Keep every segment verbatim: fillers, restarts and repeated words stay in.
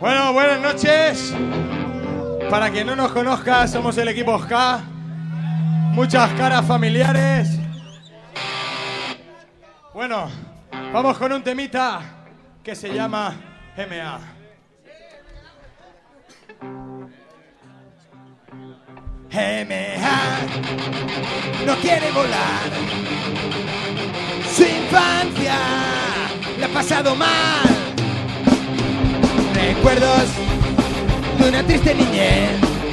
Bueno, buenas noches. Para quien no nos conozca, somos el equipo Ska. Muchas caras familiares. Bueno, vamos con un temita que se llama M A. M A no quiere volar. Su infancia la ha pasado mal. Recuerdos de una triste niñez.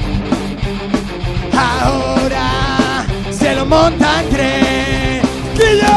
Ahora se lo montan tres. ¡Quillo!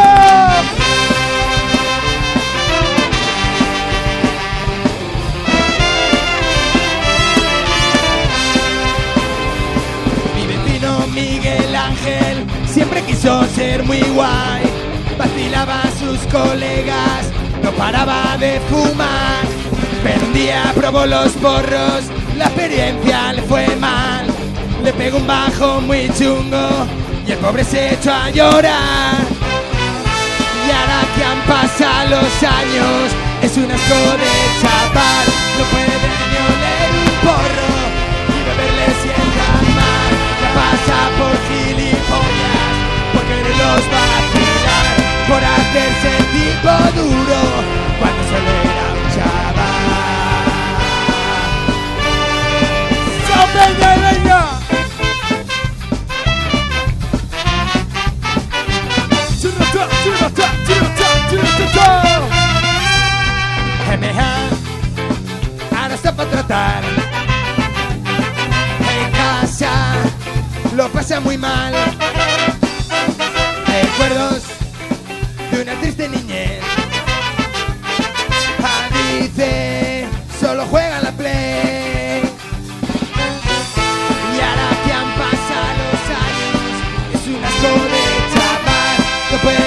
Mi vecino Miguel Ángel siempre quiso ser muy guay. Vacilaba a sus colegas, no paraba de fumar. Pero un día probó los porros, la experiencia le fue mal. Le pegó un bajo muy chungo y el pobre se echó a llorar. Y ahora que han pasado los años, es un asco de chaval. No puede ni oler un porro y beberle sienta mal. La pasa por gilipollas, por quererlos vacilar, por hacerse el tipo duro cuando solo era un chaval. ¡Venga, venga! M A ahora está para tratar. En casa lo pasa muy mal. Recuerdos de una triste niñez. Ah, dice, solo juega la play. Y ahora que han pasado los años, es un asco de chaval. No puede